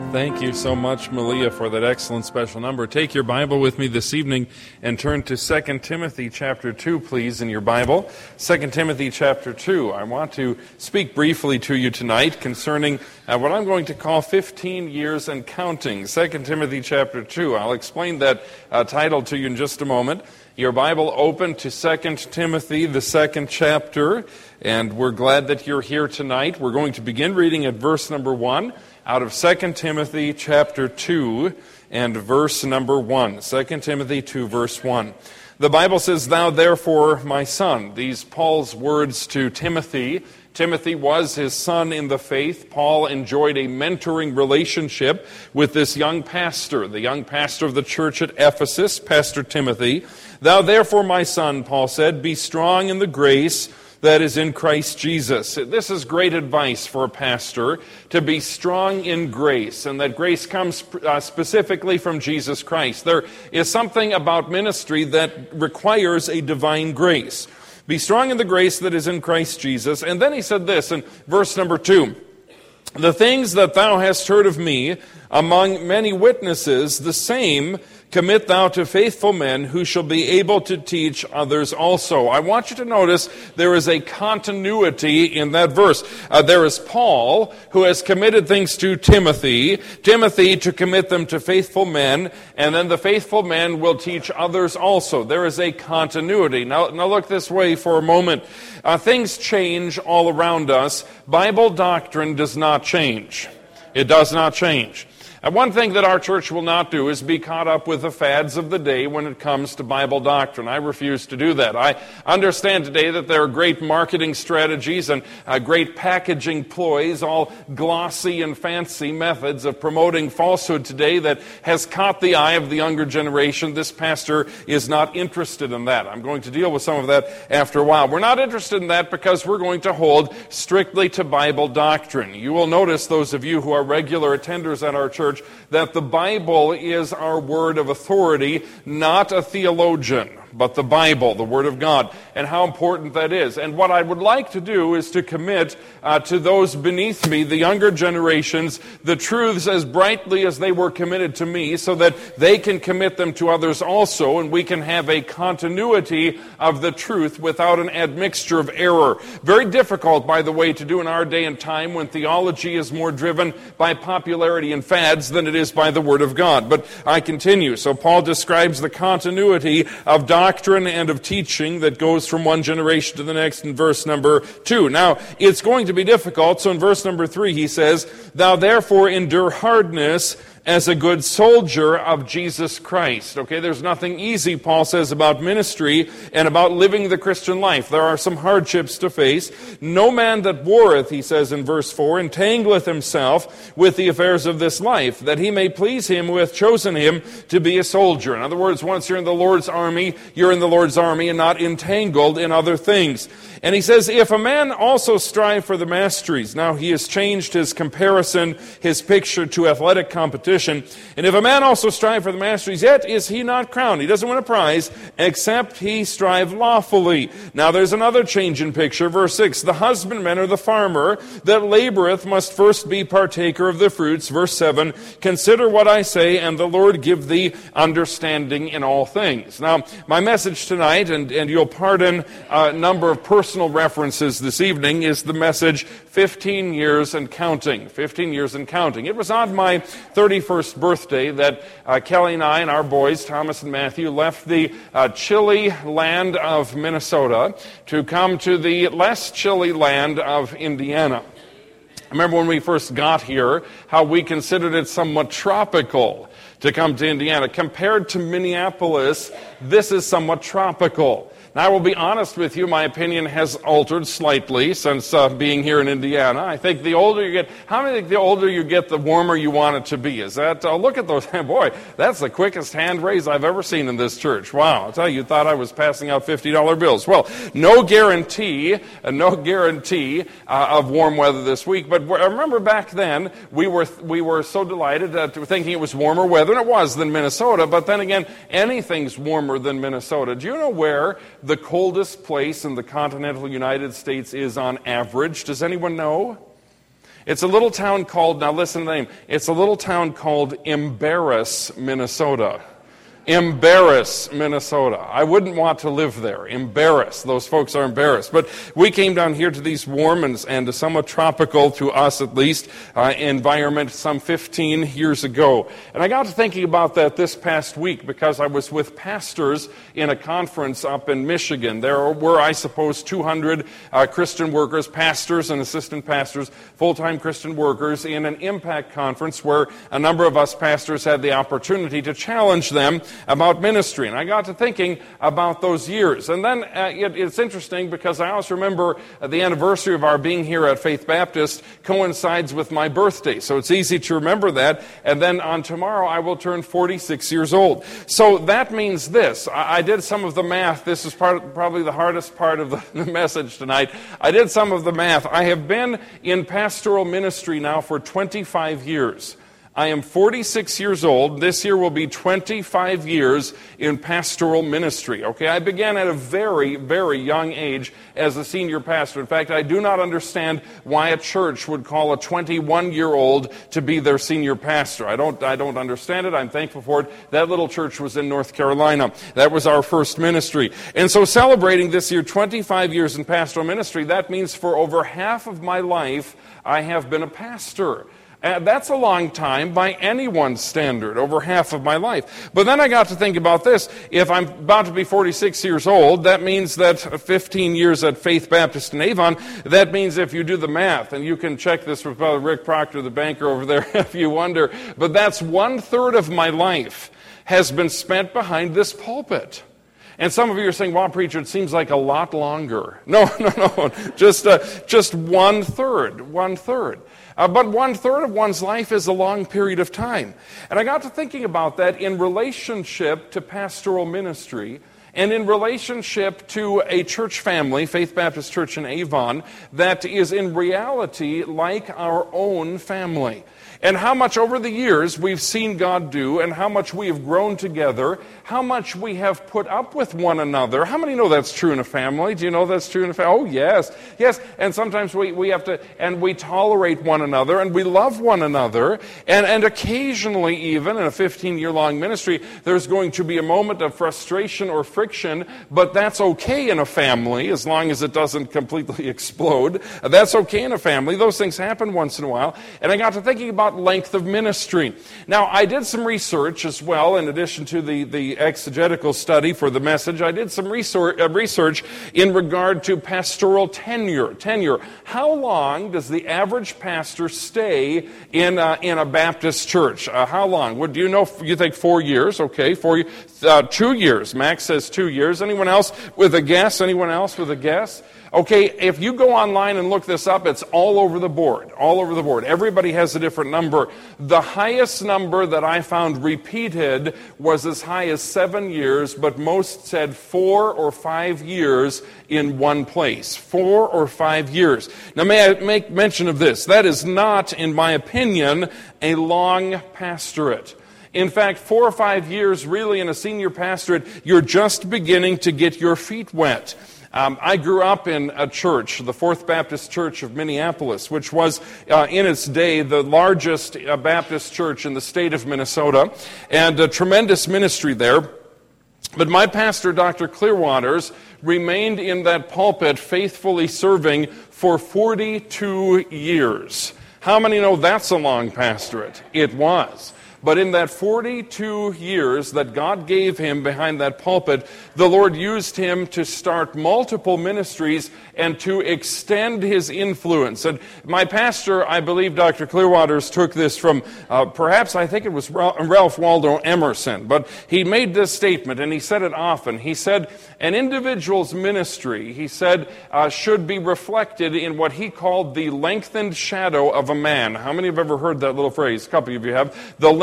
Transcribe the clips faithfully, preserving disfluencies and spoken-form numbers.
Thank you so much, Malia, for that excellent special number. Take your Bible with me this evening and turn to Second Timothy chapter two, please, in your Bible. Second Timothy chapter two. I want to speak briefly to you tonight concerning uh, what I'm going to call fifteen years and counting. Second Timothy chapter two. I'll explain that uh, title to you in just a moment. Your Bible open to Second Timothy, the second chapter, and we're glad that you're here tonight. We're going to begin reading at verse number one. Out of Second Timothy chapter two and verse number one. Second Timothy two, verse one. The Bible says, "Thou therefore, my son." These Paul's words to Timothy. Timothy was his son in the faith. Paul enjoyed a mentoring relationship with this young pastor, the young pastor of the church at Ephesus, Pastor Timothy. "Thou therefore, my son," Paul said, "be strong in the grace that is in Christ Jesus." This is great advice for a pastor, to be strong in grace, and that grace comes uh, specifically from Jesus Christ. There is something about ministry that requires a divine grace. Be strong in the grace that is in Christ Jesus. And then he said this in verse number two, "The things that thou hast heard of me among many witnesses, the same commit thou to faithful men who shall be able to teach others also." I want you to notice there is a continuity in that verse. Uh, there is Paul, who has committed things to Timothy, Timothy to commit them to faithful men, and then the faithful men will teach others also. There is a continuity. Now, now look this way for a moment. Uh, things change all around us. Bible doctrine does not change. It does not change. And one thing that our church will not do is be caught up with the fads of the day when it comes to Bible doctrine. I refuse to do that. I understand today that there are great marketing strategies and uh, great packaging ploys, all glossy and fancy methods of promoting falsehood today that has caught the eye of the younger generation. This pastor is not interested in that. I'm going to deal with some of that after a while. We're not interested in that because we're going to hold strictly to Bible doctrine. You will notice, those of you who are regular attenders at our church, that the Bible is our word of authority, not a theologian, but the Bible, the Word of God, and how important that is. And what I would like to do is to commit uh, to those beneath me, the younger generations, the truths as brightly as they were committed to me, so that they can commit them to others also, and we can have a continuity of the truth without an admixture of error. Very difficult, by the way, to do in our day and time when theology is more driven by popularity and fads than it is by the Word of God. But I continue. So Paul describes the continuity of doctrine doctrine and of teaching that goes from one generation to the next in verse number two. Now, it's going to be difficult, so in verse number three he says, "Thou therefore endure hardness as a good soldier of Jesus Christ." Okay, there's nothing easy, Paul says, about ministry and about living the Christian life. There are some hardships to face. "No man that warreth," he says in verse four, "entangleth himself with the affairs of this life, that he may please him who hath chosen him to be a soldier." In other words, once you're in the Lord's army, you're in the Lord's army and not entangled in other things. And he says, "If a man also strive for the masteries." Now, he has changed his comparison, his picture to athletic competition. "And if a man also strive for the masteries, yet is he not crowned." He doesn't win a prize, except he strive lawfully. Now, there's another change in picture. Verse six, "The husbandman or the farmer that laboreth must first be partaker of the fruits." Verse seven, "Consider what I say, and the Lord give thee understanding in all things." Now, my message tonight, and, and you'll pardon a number of personal references this evening, is the message fifteen years and counting. fifteen years and counting. It was on my thirty-first birthday that uh, Kelly and I and our boys, Thomas and Matthew, left the uh, chilly land of Minnesota to come to the less chilly land of Indiana. I remember when we first got here, how we considered it somewhat tropical to come to Indiana. Compared to Minneapolis, this is somewhat tropical. Now, I will be honest with you, my opinion has altered slightly since uh, being here in Indiana. I think the older you get, how many think the older you get, the warmer you want it to be? Is that, uh, look at those, boy, that's the quickest hand raise I've ever seen in this church. Wow, I'll tell you, you thought I was passing out fifty dollar bills. Well, no guarantee, uh, no guarantee uh, of warm weather this week, but I remember back then, we were we were so delighted uh, to thinking it was warmer weather, and it was, than Minnesota, but then again, anything's warmer than Minnesota. Do you know where the coldest place in the continental United States is on average? Does anyone know? It's a little town called, now listen to the name, it's a little town called Embarrass, Minnesota. Embarrass, Minnesota. I wouldn't want to live there. Embarrass. Those folks are embarrassed. But we came down here to these warm and, and somewhat tropical, to us at least, uh, environment some fifteen years ago. And I got to thinking about that this past week because I was with pastors in a conference up in Michigan. There were, I suppose, two hundred uh, Christian workers, pastors and assistant pastors, full-time Christian workers in an impact conference where a number of us pastors had the opportunity to challenge them about ministry. And I got to thinking about those years. And then uh, it, it's interesting because I always remember uh, the anniversary of our being here at Faith Baptist coincides with my birthday. So it's easy to remember that. And then on tomorrow I will turn forty-six years old. So that means this. I, I did some of the math. This is part, probably the hardest part of the, the message tonight. I did some of the math. I have been in pastoral ministry now for twenty-five years. I am forty-six years old. This year will be twenty-five years in pastoral ministry. Okay, I began at a very, very young age as a senior pastor. In fact, I do not understand why a church would call a twenty-one-year-old to be their senior pastor. I don't, I don't understand it. I'm thankful for it. That little church was in North Carolina. That was our first ministry. And so celebrating this year twenty-five years in pastoral ministry, that means for over half of my life, I have been a pastor. Uh, that's a long time by anyone's standard, over half of my life. But then I got to think about this. If I'm about to be forty-six years old, that means that fifteen years at Faith Baptist in Avon, that means if you do the math, and you can check this with Brother Rick Proctor, the banker over there, if you wonder, but that's one-third of my life has been spent behind this pulpit. And some of you are saying, wow, preacher, it seems like a lot longer. No, no, no, just, uh, just one-third, one-third. Uh, but one-third of one's life is a long period of time. And I got to thinking about that in relationship to pastoral ministry and in relationship to a church family, Faith Baptist Church in Avon, that is in reality like our own family. And how much over the years we've seen God do, and how much we have grown together, how much we have put up with one another. How many know that's true in a family? Do you know that's true in a family? Oh, yes. Yes, and sometimes we, we have to, and we tolerate one another, and we love one another, and, and occasionally even, in a fifteen-year-long ministry, there's going to be a moment of frustration or friction, but that's okay in a family, as long as it doesn't completely explode. That's okay in a family. Those things happen once in a while. And I got to thinking about length of ministry. Now, I did some research as well, in addition to the, the exegetical study for the message. I did some research, uh, research in regard to pastoral tenure. Tenure. How long does the average pastor stay in, uh, in a Baptist church? Uh, how long? Would you know? You think four years? Okay, four, uh, two years. Max says two years. Anyone else with a guess? Anyone else with a guess? Okay, if you go online and look this up, it's all over the board, all over the board. Everybody has a different number. The highest number that I found repeated was as high as seven years, but most said four or five years in one place. Four or five years. Now, may I make mention of this? That is not, in my opinion, a long pastorate. In fact, four or five years really in a senior pastorate, you're just beginning to get your feet wet. Um, I grew up in a church, the Fourth Baptist Church of Minneapolis, which was uh, in its day the largest uh, Baptist church in the state of Minnesota, and a tremendous ministry there. But my pastor, Doctor Clearwaters, remained in that pulpit faithfully serving for forty-two years. How many know that's a long pastorate? It was. But in that forty-two years that God gave him behind that pulpit, the Lord used him to start multiple ministries and to extend his influence. And my pastor, I believe Doctor Clearwaters, took this from, uh, perhaps I think it was Ralph Waldo Emerson, but he made this statement, and he said it often. He said, an individual's ministry, he said, uh, should be reflected in what he called the lengthened shadow of a man. How many have ever heard that little phrase? A couple of you have. The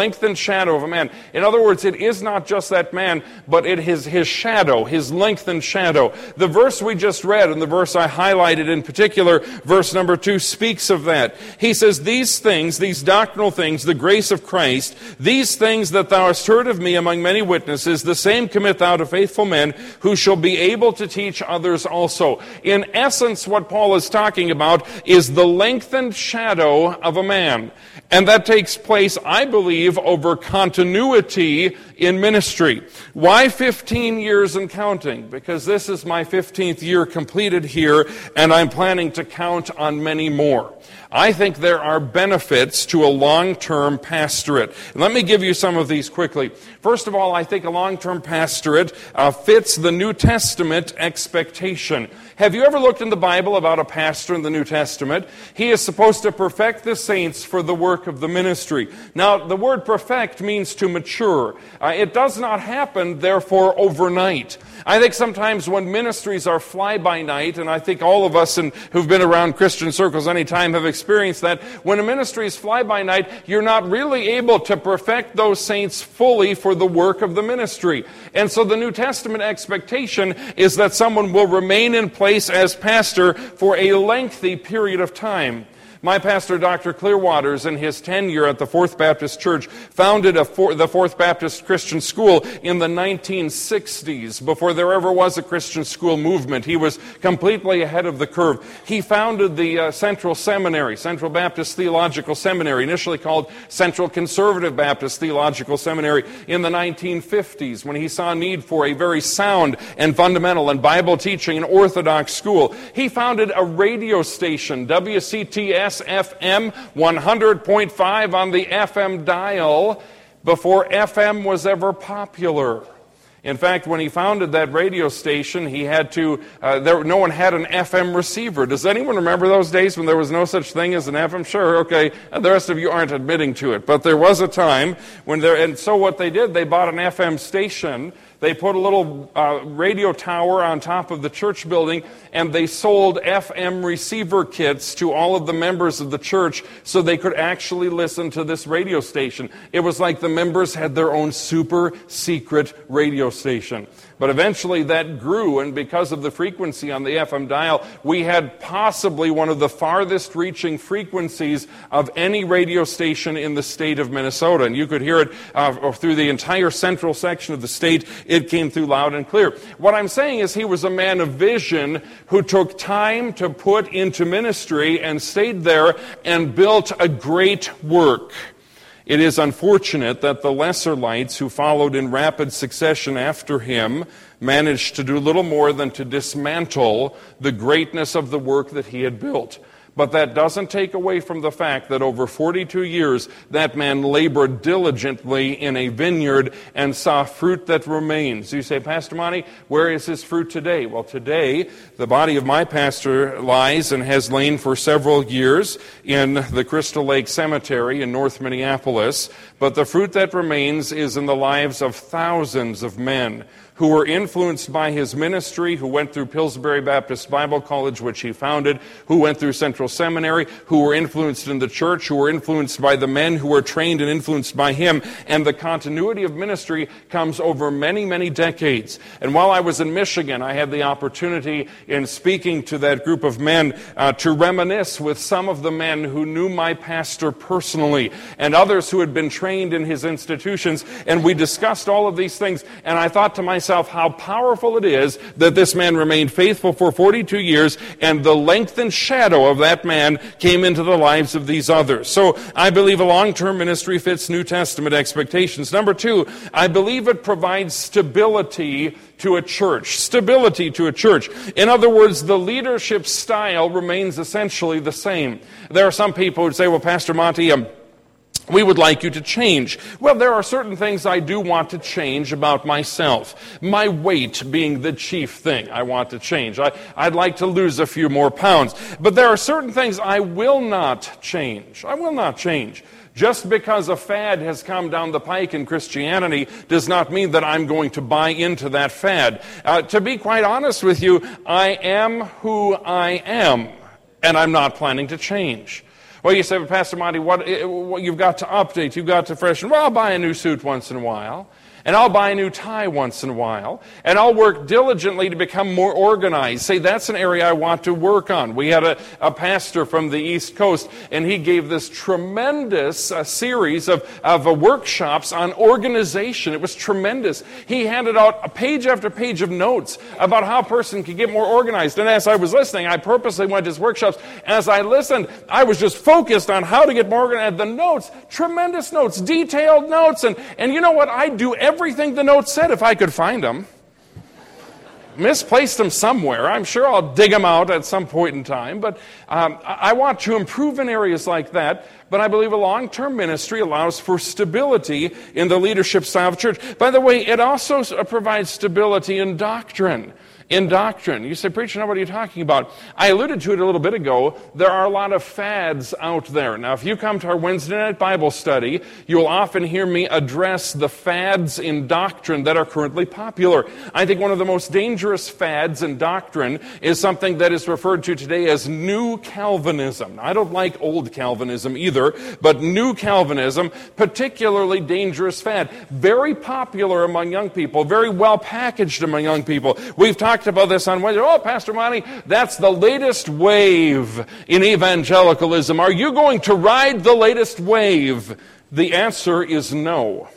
lengthened shadow of a man. In other words, it is not just that man, but it is his shadow, his lengthened shadow. The verse we just read, and the verse I highlighted in particular, verse number two, speaks of that. He says, these things, these doctrinal things, the grace of Christ, these things that thou hast heard of me among many witnesses, the same commit thou to faithful men, who shall be able to teach others also. In essence, what Paul is talking about is the lengthened shadow of a man. And that takes place, I believe, over continuity in ministry. Why fifteen years and counting? Because this is my fifteenth year completed here, and I'm planning to count on many more. I think there are benefits to a long-term pastorate. And let me give you some of these quickly. First of all, I think a long-term pastorate uh, fits the New Testament expectation. Have you ever looked in the Bible about a pastor in the New Testament? He is supposed to perfect the saints for the work of the ministry. Now, the word perfect means to mature. Uh, it does not happen, therefore, overnight. I think sometimes when ministries are fly-by-night, and I think all of us in, who've been around Christian circles any time have experienced that, when a ministry is fly-by-night, you're not really able to perfect those saints fully for the work of the ministry. And so the New Testament expectation is that someone will remain in place as pastor for a lengthy period of time. My pastor, Doctor Clearwaters, in his tenure at the Fourth Baptist Church, founded a for, the Fourth Baptist Christian School in the nineteen sixties, before there ever was a Christian school movement. He was completely ahead of the curve. He founded the uh, Central Seminary, Central Baptist Theological Seminary, initially called Central Conservative Baptist Theological Seminary, in the nineteen fifties, when he saw a need for a very sound and fundamental and Bible teaching and Orthodox school. He founded a radio station, W C T S F M one hundred point five on the F M dial, before F M was ever popular. In fact, when he founded that radio station, he had to, uh, there, no one had an F M receiver. Does anyone remember those days when there was no such thing as an F M? Sure, okay, the rest of you aren't admitting to it. But there was a time when there, and so what they did, they bought an F M station. They put a little uh, radio tower on top of the church building, and they sold F M receiver kits to all of the members of the church so they could actually listen to this radio station. It was like the members had their own super secret radio station. But eventually that grew, and because of the frequency on the F M dial, we had possibly one of the farthest reaching frequencies of any radio station in the state of Minnesota. And you could hear it uh, through the entire central section of the state. It came through loud and clear. What I'm saying is he was a man of vision who took time to put into ministry and stayed there and built a great work. It is unfortunate that the lesser lights who followed in rapid succession after him managed to do little more than to dismantle the greatness of the work that he had built. But that doesn't take away from the fact that over forty-two years, that man labored diligently in a vineyard and saw fruit that remains. You say, Pastor Monty, where is his fruit today? Well, today, the body of my pastor lies and has lain for several years in the Crystal Lake Cemetery in North Minneapolis. But the fruit that remains is in the lives of thousands of men who were influenced by his ministry, who went through Pillsbury Baptist Bible College, which he founded, who went through Central Seminary, who were influenced in the church, who were influenced by the men who were trained and influenced by him. And the continuity of ministry comes over many, many decades. And while I was in Michigan, I had the opportunity in speaking to that group of men uh, to reminisce with some of the men who knew my pastor personally and others who had been trained in his institutions. And we discussed all of these things. And I thought to myself, how powerful it is that this man remained faithful for forty-two years, and the lengthened shadow of that man came into the lives of these others. So I believe a long-term ministry fits New Testament expectations. Number two, I believe it provides stability to a church. Stability to a church. In other words, the leadership style remains essentially the same. There are some people who say, well, Pastor Monty, um, we would like you to change. Well, there are certain things I do want to change about myself. My weight being the chief thing I want to change. I, I'd like to lose a few more pounds. But there are certain things I will not change. I will not change. Just because a fad has come down the pike in Christianity does not mean that I'm going to buy into that fad. Uh, to be quite honest with you, I am who I am, and I'm not planning to change. Well, you say, but Pastor Monty, what, what you've got to update, you've got to freshen. Well, I'll buy a new suit once in a while. And I'll buy a new tie once in a while. And I'll work diligently to become more organized. Say, that's an area I want to work on. We had a, a pastor from the East Coast, and he gave this tremendous uh, series of, of uh, workshops on organization. It was tremendous. He handed out a page after page of notes about how a person could get more organized. And as I was listening, I purposely went to his workshops. As I listened, I was just focused on how to get more organized. The notes, tremendous notes, detailed notes. And, and you know what? I do every Everything the notes said, if I could find them. Misplaced them somewhere. I'm sure I'll dig them out at some point in time. But um, I want to improve in areas like that. But I believe a long-term ministry allows for stability in the leadership style of church. By the way, it also provides stability in doctrine. In doctrine. You say, preacher, now what are you talking about? I alluded to it a little bit ago. There are a lot of fads out there. Now, if you come to our Wednesday night Bible study, you'll often hear me address the fads in doctrine that are currently popular. I think one of the most dangerous fads in doctrine is something that is referred to today as New Calvinism. Now, I don't like Old Calvinism either, but New Calvinism, particularly dangerous fad. Very popular among young people, very well packaged among young people. We've talked about this on Wednesday. Oh, Pastor Monty, that's the latest wave in evangelicalism. Are you going to ride the latest wave? The answer is no.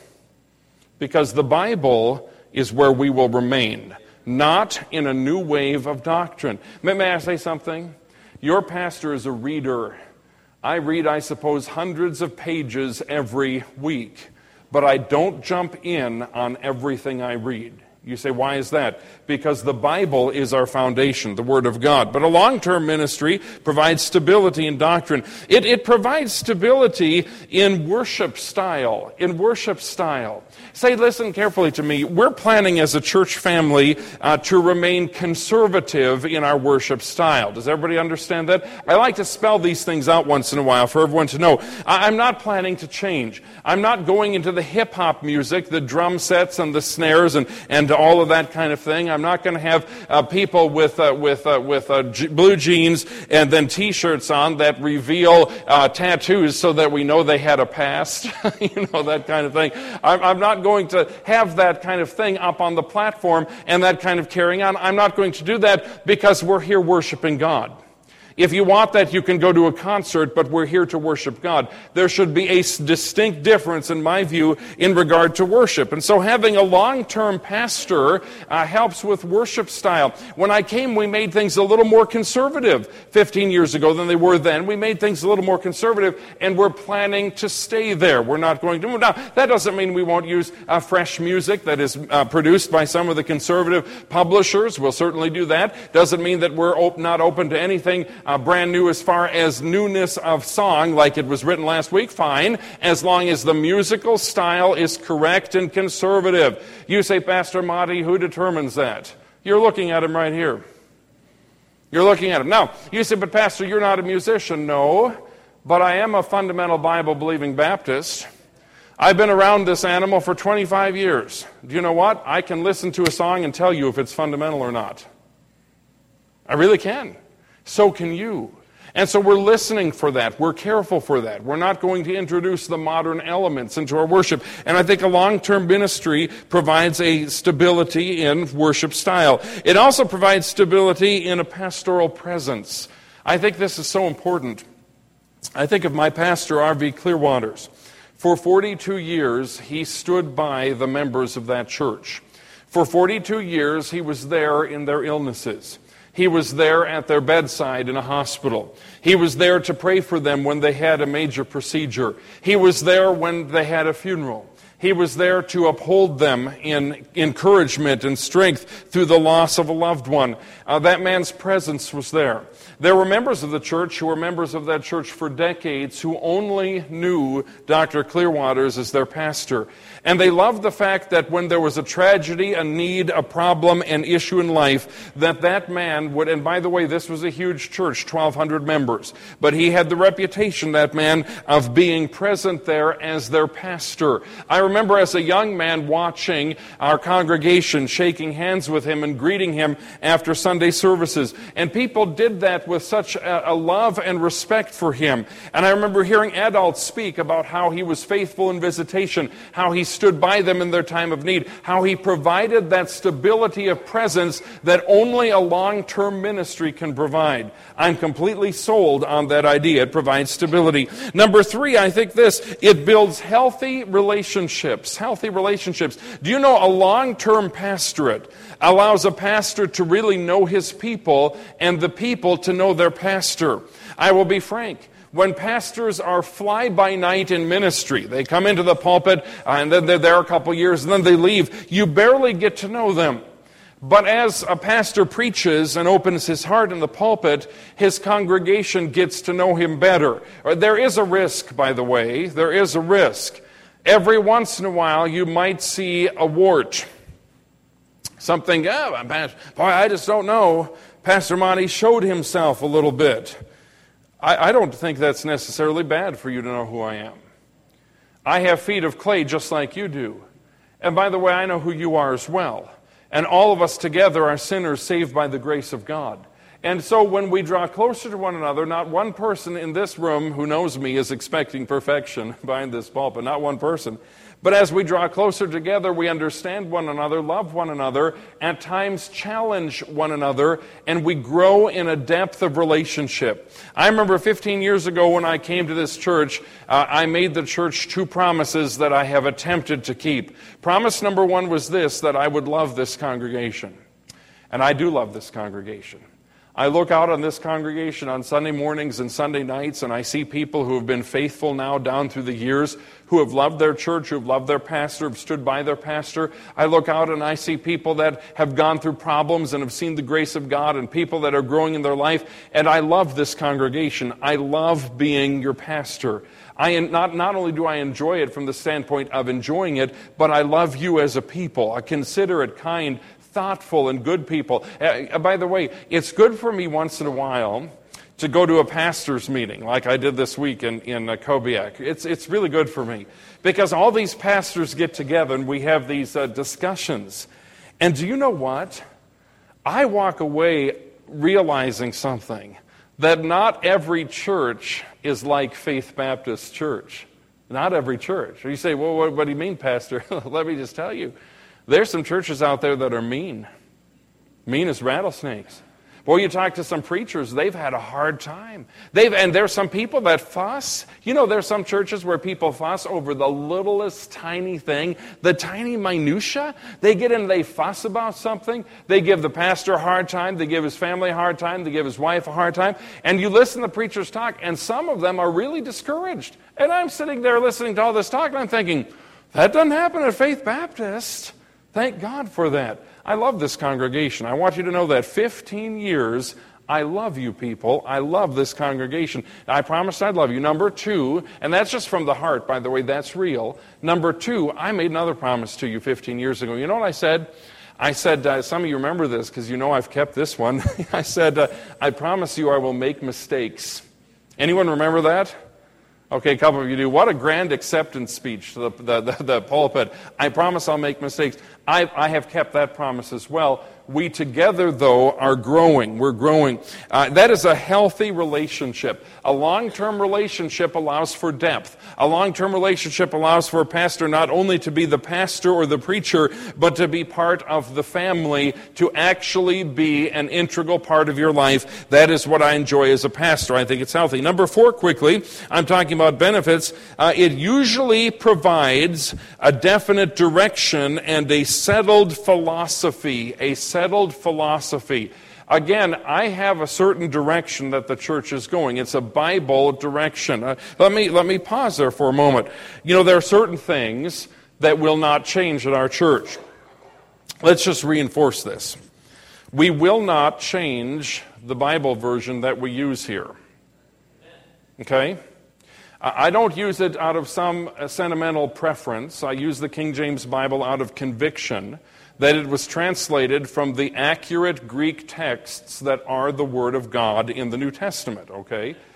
Because the Bible is where we will remain, not in a new wave of doctrine. May, may I say something? Your pastor is a reader. I read, I suppose, hundreds of pages every week, but I don't jump in on everything I read. You say, why is that? Because the Bible is our foundation, the Word of God. But a long-term ministry provides stability in doctrine. It, it provides stability in worship style, in worship style. Say, listen carefully to me. We're planning as a church family uh, to remain conservative in our worship style. Does everybody understand that? I like to spell these things out once in a while for everyone to know. I, I'm not planning to change. I'm not going into the hip-hop music, the drum sets and the snares and, and all of that kind of thing. I'm not going to have uh, people with uh, with uh, with uh, g- blue jeans and then T-shirts on that reveal uh, tattoos so that we know they had a past. You know, that kind of thing. I'm, I'm not going to have that kind of thing up on the platform and that kind of carrying on. I'm not going to do that because we're here worshiping God. If you want that, you can go to a concert, but we're here to worship God. There should be a distinct difference, in my view, in regard to worship. And so having a long-term pastor uh, helps with worship style. When I came, we made things a little more conservative fifteen years ago than they were then. We made things a little more conservative, and we're planning to stay there. We're not going to move. Now, that doesn't mean we won't use uh, fresh music that is uh, produced by some of the conservative publishers. We'll certainly do that. Doesn't mean that we're op- not open to anything Uh, brand new as far as newness of song, like it was written last week, fine, as long as the musical style is correct and conservative. You say, Pastor Monty, who determines that? You're looking at him right here. You're looking at him. Now, you say, but Pastor, you're not a musician. No, but I am a fundamental Bible-believing Baptist. I've been around this animal for twenty-five years. Do you know what? I can listen to a song and tell you if it's fundamental or not. I really can. So can you. And so we're listening for that. We're careful for that. We're not going to introduce the modern elements into our worship. And I think a long-term ministry provides a stability in worship style. It also provides stability in a pastoral presence. I think this is so important. I think of my pastor, R V Clearwaters. For forty-two years, he stood by the members of that church. For forty-two years, he was there in their illnesses. He was there at their bedside in a hospital. He was there to pray for them when they had a major procedure. He was there when they had a funeral. He was there to uphold them in encouragement and strength through the loss of a loved one. Uh, that man's presence was there. There were members of the church who were members of that church for decades who only knew Doctor Clearwaters as their pastor. And they loved the fact that when there was a tragedy, a need, a problem, an issue in life, that that man would, and by the way, this was a huge church, twelve hundred members, but he had the reputation, that man, of being present there as their pastor. I remember as a young man watching our congregation, shaking hands with him and greeting him after Sunday services. And people did that with such a, a love and respect for him. And I remember hearing adults speak about how he was faithful in visitation, how he stood by them in their time of need, how he provided that stability of presence that only a long-term ministry can provide. I'm completely sold on that idea. It provides stability. Number three, I think this, it builds healthy relationships. Healthy relationships. Do you know a long-term pastorate allows a pastor to really know his people and the people to know their pastor? I will be frank. When pastors are fly-by-night in ministry, they come into the pulpit uh, and then they're there a couple years and then they leave, you barely get to know them. But as a pastor preaches and opens his heart in the pulpit, his congregation gets to know him better. There is a risk, by the way. There is a risk. Every once in a while, you might see a wart. Something, oh, boy, I just don't know. Pastor Monty showed himself a little bit. I, I don't think that's necessarily bad for you to know who I am. I have feet of clay just like you do. And by the way, I know who you are as well. And all of us together are sinners saved by the grace of God. And so when we draw closer to one another, not one person in this room who knows me is expecting perfection behind this pulpit, not one person. But as we draw closer together, we understand one another, love one another, at times challenge one another, and we grow in a depth of relationship. I remember fifteen years ago when I came to this church, uh, I made the church two promises that I have attempted to keep. Promise number one was this, that I would love this congregation. And I do love this congregation. I look out on this congregation on Sunday mornings and Sunday nights, and I see people who have been faithful now down through the years, who have loved their church, who have loved their pastor, have stood by their pastor. I look out and I see people that have gone through problems and have seen the grace of God, and people that are growing in their life, and I love this congregation. I love being your pastor. I not, not only do I enjoy it from the standpoint of enjoying it, but I love you as a people, a considerate, kind, thoughtful and good people. Uh, by the way, it's good for me once in a while to go to a pastor's meeting like I did this week in, in uh, Kobiak. It's, it's really good for me because all these pastors get together and we have these uh, discussions. And do you know what? I walk away realizing something, that not every church is like Faith Baptist Church. Not every church. You say, well, what, what do you mean, Pastor? Let me just tell you. There's some churches out there that are mean. Mean as rattlesnakes. Boy, you talk to some preachers, they've had a hard time. They've And there's some people that fuss. You know, there's some churches where people fuss over the littlest tiny thing, the tiny minutia. They get in and they fuss about something. They give the pastor a hard time. They give his family a hard time. They give his wife a hard time. And you listen to preachers talk, and some of them are really discouraged. And I'm sitting there listening to all this talk, and I'm thinking, that doesn't happen at Faith Baptist. Thank God for that. I love this congregation. I want you to know that fifteen years, I love you people. I love this congregation. I promised I'd love you. Number two, and that's just from the heart, by the way, that's real. Number two, I made another promise to you fifteen years ago. You know what I said? I said, uh, some of you remember this because you know I've kept this one. I said, uh, I promise you I will make mistakes. Anyone remember that? Okay, a couple of you do. What a grand acceptance speech to the, the, the, the pulpit. I promise I'll make mistakes. I, I have kept that promise as well. We together, though, are growing. We're growing. Uh, that is a healthy relationship. A long-term relationship allows for depth. A long-term relationship allows for a pastor not only to be the pastor or the preacher, but to be part of the family, to actually be an integral part of your life. That is what I enjoy as a pastor. I think it's healthy. Number four, quickly, I'm talking about benefits. Uh, it usually provides a definite direction and a settled philosophy, a settled philosophy. Again, I have a certain direction that the church is going. It's a Bible direction. Uh, let me let me pause there for a moment. You know, there are certain things that will not change at our church. Let's just reinforce this. We will not change the Bible version that we use here. Okay? I don't use it out of some sentimental preference. I use the King James Bible out of conviction that it was translated from the accurate Greek texts that are the Word of God in the New Testament, okay?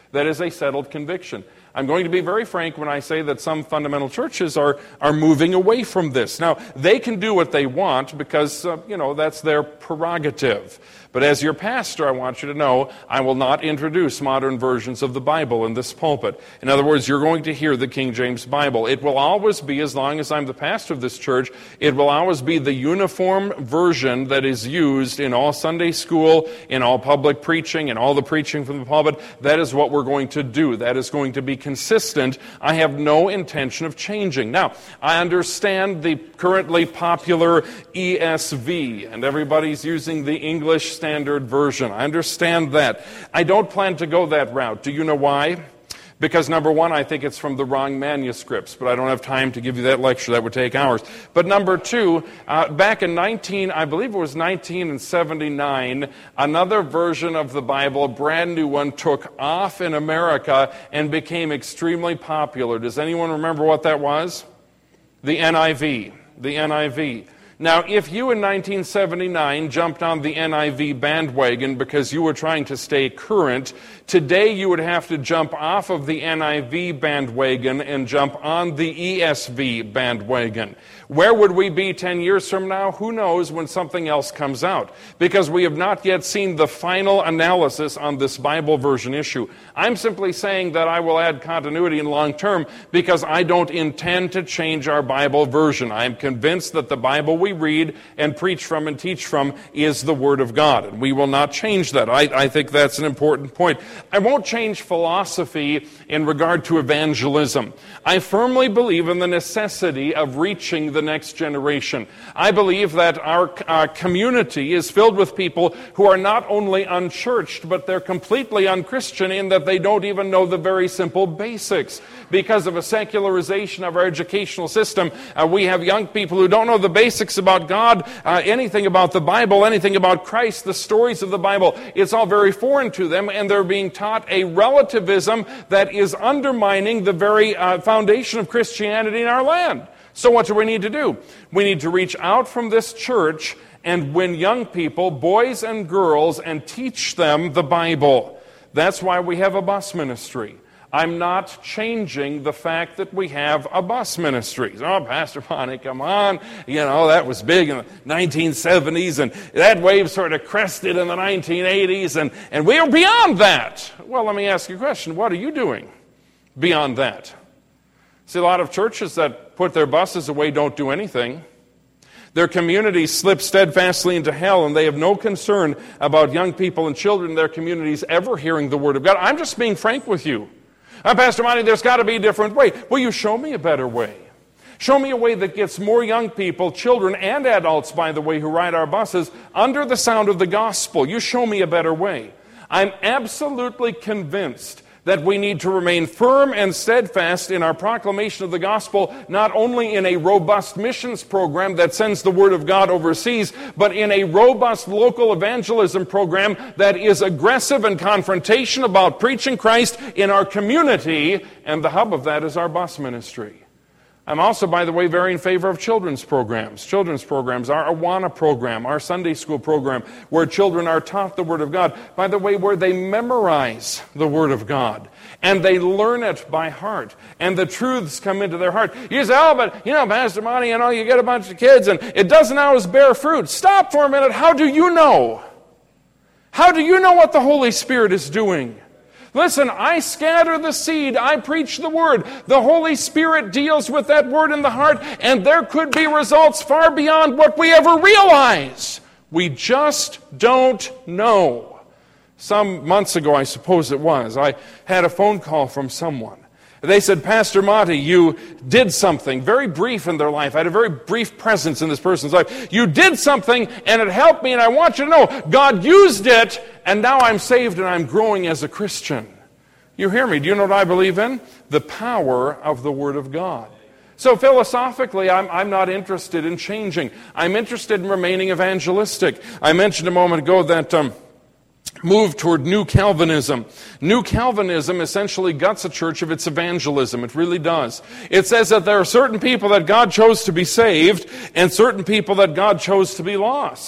That is a settled conviction. I'm going to be very frank when I say that some fundamental churches are, are moving away from this. Now, they can do what they want because, uh, you know, that's their prerogative. But as your pastor, I want you to know, I will not introduce modern versions of the Bible in this pulpit. In other words, you're going to hear the King James Bible. It will always be, as long as I'm the pastor of this church, it will always be the uniform version that is used in all Sunday school, in all public preaching, in all the preaching from the pulpit. That is what we're going to do. That is going to be consistent. I have no intention of changing. Now, I understand the currently popular E S V, and everybody's using the English Standard Version. I understand that. I don't plan to go that route. Do you know why? Because, number one, I think it's from the wrong manuscripts, but I don't have time to give you that lecture. That would take hours. But number two, uh, back in nineteen, I believe it was nineteen seventy-nine, another version of the Bible, a brand new one, took off in America and became extremely popular. Does anyone remember what that was? The N I V. The N I V. Now, if you in nineteen seventy-nine jumped on the N I V bandwagon because you were trying to stay current, today you would have to jump off of the N I V bandwagon and jump on the E S V bandwagon. Where would we be ten years from now? Who knows when something else comes out? Because we have not yet seen the final analysis on this Bible version issue. I'm simply saying that I will add continuity in long term because I don't intend to change our Bible version. I am convinced that the Bible we read and preach from and teach from is the Word of God, and we will not change that. I, I think that's an important point. I won't change philosophy in regard to evangelism. I firmly believe in the necessity of reaching the next generation. I believe that our uh, community is filled with people who are not only unchurched, but they're completely unchristian in that they don't even know the very simple basics. Because of a secularization of our educational system, uh, we have young people who don't know the basics about God, uh, anything about the Bible, anything about Christ, the stories of the Bible. It's all very foreign to them, and they're being taught a relativism that is undermining the very uh, foundation of Christianity in our land. So what do we need to do? We need to reach out from this church and win young people, boys and girls, and teach them the Bible. That's why we have a bus ministry. I'm not changing the fact that we have a bus ministry. Oh, Pastor Bonnie, come on. You know, that was big in the nineteen seventies, and that wave sort of crested in the nineteen eighties, and, and we are beyond that. Well, let me ask you a question. What are you doing beyond that? See, a lot of churches that put their buses away don't do anything. Their communities slip steadfastly into hell, and they have no concern about young people and children in their communities ever hearing the Word of God. I'm just being frank with you. Uh, Pastor Monty, there's got to be a different way. Will you show me a better way? Show me a way that gets more young people, children and adults, by the way, who ride our buses, under the sound of the gospel. You show me a better way. I'm absolutely convinced that we need to remain firm and steadfast in our proclamation of the gospel, not only in a robust missions program that sends the Word of God overseas, but in a robust local evangelism program that is aggressive and confrontation about preaching Christ in our community, and the hub of that is our bus ministry. I'm also, by the way, very in favor of children's programs. Children's programs, our Awana program, our Sunday school program, where children are taught the Word of God. By the way, where they memorize the Word of God, and they learn it by heart, and the truths come into their heart. You say, oh, but, you know, Pastor Monty, you know, you get a bunch of kids, and it doesn't always bear fruit. Stop for a minute. How do you know? How do you know what the Holy Spirit is doing? Listen, I scatter the seed. I preach the Word. The Holy Spirit deals with that Word in the heart, and there could be results far beyond what we ever realize. We just don't know. Some months ago, I suppose it was, I had a phone call from someone. They said, Pastor Monty, you did something very brief in their life. I had a very brief presence in this person's life. You did something, and it helped me, and I want you to know, God used it, and now I'm saved, and I'm growing as a Christian. You hear me? Do you know what I believe in? The power of the Word of God. So philosophically, I'm, I'm not interested in changing. I'm interested in remaining evangelistic. I mentioned a moment ago that um, move toward New Calvinism. New Calvinism essentially guts a church of its evangelism. It really does. It says that there are certain people that God chose to be saved and certain people that God chose to be lost.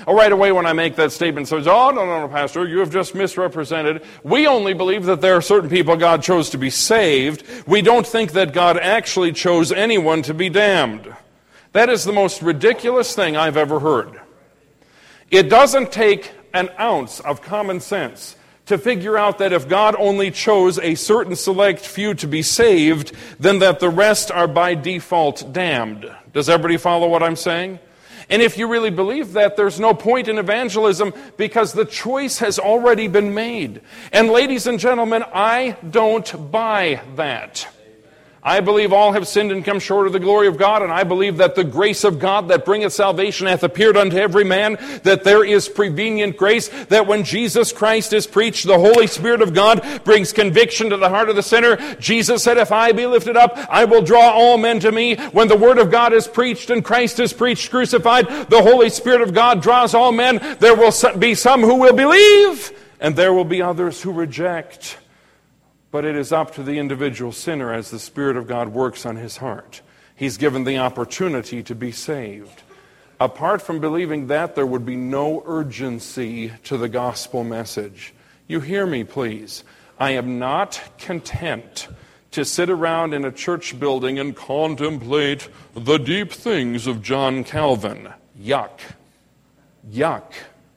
Oh, right away when I make that statement, says, oh, no, no, no, Pastor, you have just misrepresented. We only believe that there are certain people God chose to be saved. We don't think that God actually chose anyone to be damned. That is the most ridiculous thing I've ever heard. It doesn't take an ounce of common sense to figure out that if God only chose a certain select few to be saved, then that the rest are by default damned. Does everybody follow what I'm saying? And if you really believe that, there's no point in evangelism because the choice has already been made. And ladies and gentlemen, I don't buy that. I believe all have sinned and come short of the glory of God, and I believe that the grace of God that bringeth salvation hath appeared unto every man, that there is prevenient grace, that when Jesus Christ is preached, the Holy Spirit of God brings conviction to the heart of the sinner. Jesus said, if I be lifted up, I will draw all men to me. When the Word of God is preached and Christ is preached crucified, the Holy Spirit of God draws all men. There will be some who will believe, and there will be others who reject. But it is up to the individual sinner as the Spirit of God works on his heart. He's given the opportunity to be saved. Apart from believing that, there would be no urgency to the gospel message. You hear me, please. I am not content to sit around in a church building and contemplate the deep things of John Calvin. Yuck. Yuck.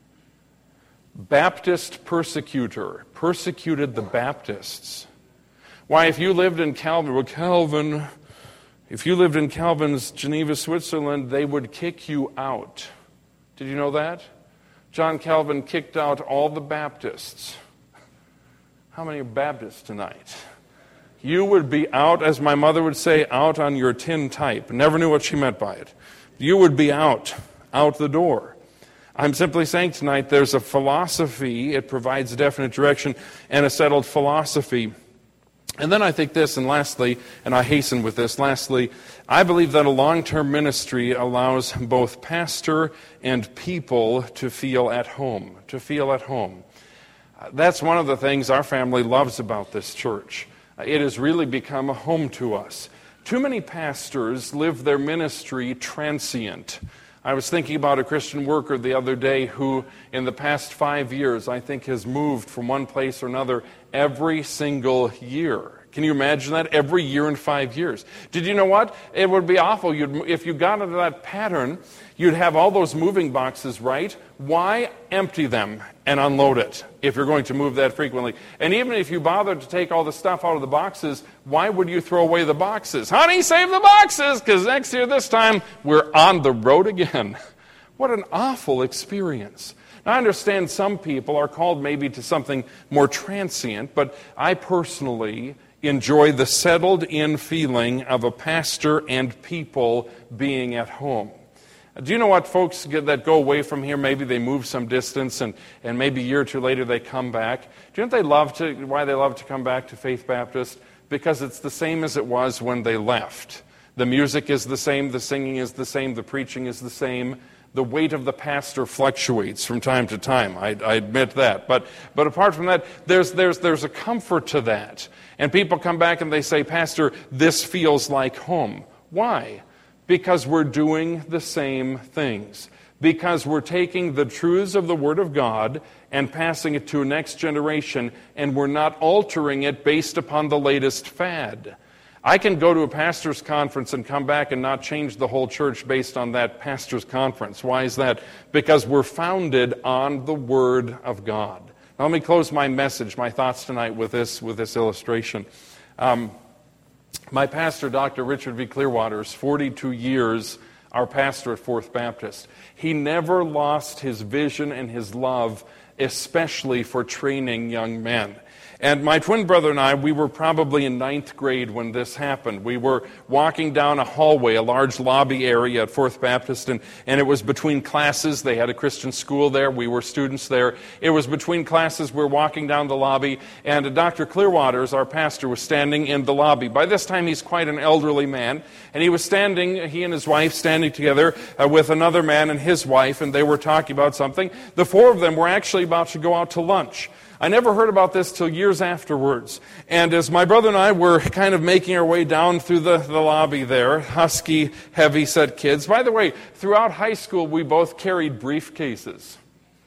Baptist persecutor. Persecuted the Baptists. Why, if you lived in Calvin, well, Calvin, if you lived in Calvin's Geneva, Switzerland, they would kick you out. Did you know that? John Calvin kicked out all the Baptists. How many are Baptists tonight? You would be out, as my mother would say, out on your tin type. Never knew what she meant by it. You would be out, out the door. I'm simply saying tonight there's a philosophy, it provides definite direction, and a settled philosophy. And then I think this, and lastly, and I hasten with this, lastly, I believe that a long-term ministry allows both pastor and people to feel at home, to feel at home. That's one of the things our family loves about this church. It has really become a home to us. Too many pastors live their ministry transient. I was thinking about a Christian worker the other day who, in the past five years, I think has moved from one place or another every single year. Can you imagine that? Every year in five years. Did you know what? It would be awful. You'd, if you got into that pattern, you'd have all those moving boxes, right? Why empty them and unload it if you're going to move that frequently? And even if you bothered to take all the stuff out of the boxes, why would you throw away the boxes? Honey, save the boxes, because next year this time we're on the road again. What an awful experience. Now, I understand some people are called maybe to something more transient, but I personally enjoy the settled-in feeling of a pastor and people being at home. Do you know what folks get that go away from here? Maybe they move some distance, and, and maybe a year or two later they come back. Do you know what they love to, why they love to come back to Faith Baptist? Because it's the same as it was when they left. The music is the same, the singing is the same, the preaching is the same. The weight of the pastor fluctuates from time to time. I, I admit that. But but apart from that, there's there's there's a comfort to that. And people come back and they say, Pastor, this feels like home. Why? Because we're doing the same things. Because we're taking the truths of the Word of God and passing it to a next generation, and we're not altering it based upon the latest fad. I can go to a pastor's conference and come back and not change the whole church based on that pastor's conference. Why is that? Because we're founded on the Word of God. Now, let me close my message, my thoughts tonight with this, with this illustration. Um, my pastor, Doctor Richard V. Clearwater, is forty-two years our pastor at Fourth Baptist. He never lost his vision and his love, especially for training young men. And my twin brother and I, we were probably in ninth grade when this happened. We were walking down a hallway, a large lobby area at Fourth Baptist, and, and it was between classes. They had a Christian school there. We were students there. It was between classes. We were walking down the lobby, and Doctor Clearwaters, our pastor, was standing in the lobby. By this time, he's quite an elderly man, and he was standing, he and his wife, standing together uh, with another man and his wife, and they were talking about something. The four of them were actually about to go out to lunch. I never heard about this till years afterwards. And as my brother and I were kind of making our way down through the, the lobby there, husky, heavy-set kids. By the way, throughout high school, we both carried briefcases.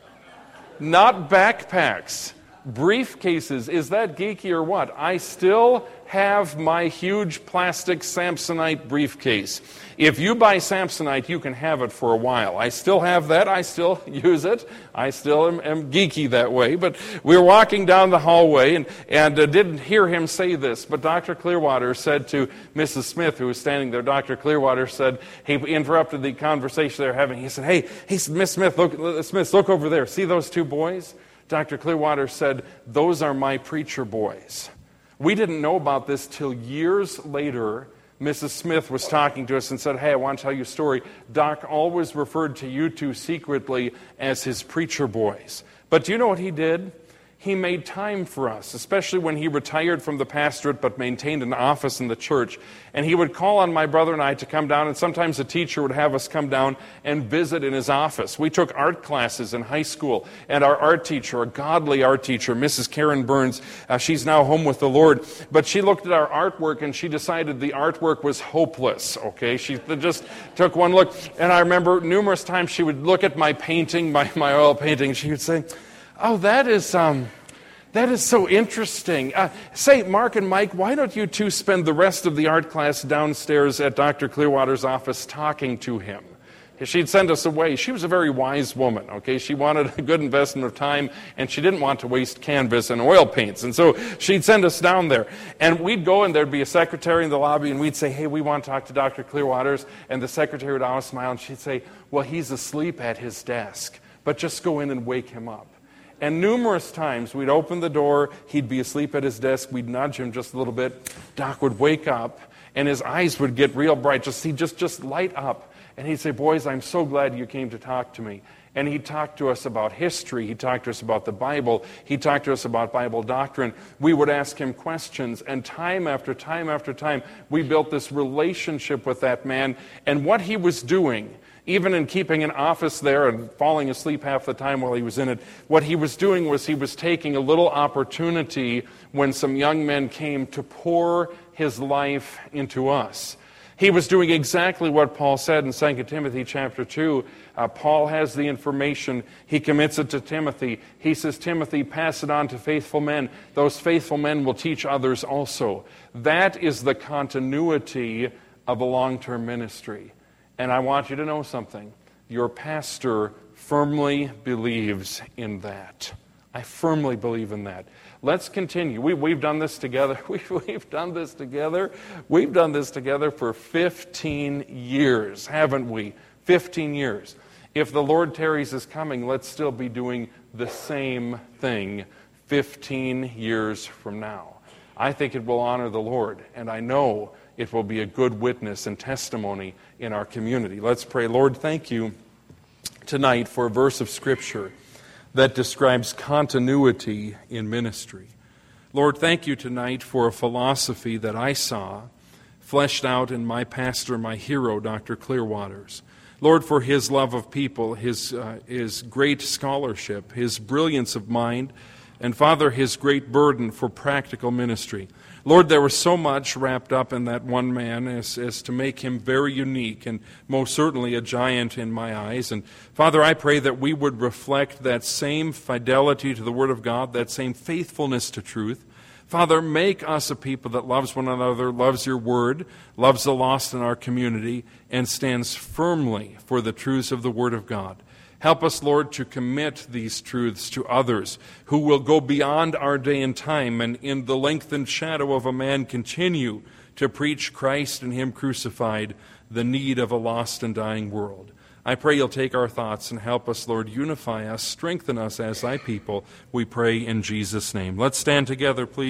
Not backpacks. Briefcases. Is that geeky or what? I still have my huge plastic Samsonite briefcase. If you buy Samsonite, you can have it for a while. I still have that. I still use it. I still am, am geeky that way. But we were walking down the hallway and, and uh, didn't hear him say this, but Doctor Clearwater said to Missus Smith, who was standing there, Doctor Clearwater said, he interrupted the conversation they were having. He said, hey, he said, Miss Smith, look, Smith, look over there. See those two boys? Doctor Clearwater said, those are my preacher boys. We didn't know about this till years later. Missus Smith was talking to us and said, hey, I want to tell you a story. Doc always referred to you two secretly as his preacher boys. But do you know what he did? He made time for us, especially when he retired from the pastorate but maintained an office in the church. And he would call on my brother and I to come down, and sometimes a teacher would have us come down and visit in his office. We took art classes in high school, and our art teacher, a godly art teacher, Missus Karen Burns, uh, she's now home with the Lord, but she looked at our artwork and she decided the artwork was hopeless, okay? She just took one look, and I remember numerous times she would look at my painting, my, my oil painting, and she would say, oh, that is um, that is so interesting. Uh, say, Mark and Mike, why don't you two spend the rest of the art class downstairs at Doctor Clearwater's office talking to him? She'd send us away. She was a very wise woman, okay? She wanted a good investment of time, and she didn't want to waste canvas and oil paints. And so she'd send us down there. And we'd go, and there'd be a secretary in the lobby, and we'd say, hey, we want to talk to Doctor Clearwater's. And the secretary would always smile, and she'd say, well, he's asleep at his desk, but just go in and wake him up. And numerous times we'd open the door, he'd be asleep at his desk, we'd nudge him just a little bit, Doc would wake up, and his eyes would get real bright, just he'd just, just light up. And he'd say, boys, I'm so glad you came to talk to me. And he'd talk to us about history, he'd talk to us about the Bible, he'd talk to us about Bible doctrine. We would ask him questions, and time after time after time, we built this relationship with that man. And what he was doing, even in keeping an office there and falling asleep half the time while he was in it, what he was doing was he was taking a little opportunity when some young men came to pour his life into us. He was doing exactly what Paul said in Second Timothy chapter two. Uh, Paul has the information. He commits it to Timothy. He says, Timothy, pass it on to faithful men. Those faithful men will teach others also. That is the continuity of a long-term ministry. And I want you to know something. Your pastor firmly believes in that. I firmly believe in that. Let's continue. We, we've done this together. We've, we've done this together. We've done this together for fifteen years, haven't we? fifteen years. If the Lord tarries is coming, let's still be doing the same thing fifteen years from now. I think it will honor the Lord, and I know it will be a good witness and testimony in our community. Let's pray. Lord, thank you tonight for a verse of Scripture that describes continuity in ministry. Lord, thank you tonight for a philosophy that I saw fleshed out in my pastor, my hero, Doctor Clearwater's. Lord, for his love of people, his, uh, his great scholarship, his brilliance of mind, and Father, his great burden for practical ministry. Lord, there was so much wrapped up in that one man as, as to make him very unique and most certainly a giant in my eyes. And Father, I pray that we would reflect that same fidelity to the Word of God, that same faithfulness to truth. Father, make us a people that loves one another, loves your Word, loves the lost in our community, and stands firmly for the truths of the Word of God. Help us, Lord, to commit these truths to others who will go beyond our day and time and in the lengthened shadow of a man continue to preach Christ and Him crucified, the need of a lost and dying world. I pray you'll take our thoughts and help us, Lord, unify us, strengthen us as thy people. We pray in Jesus' name. Let's stand together, please.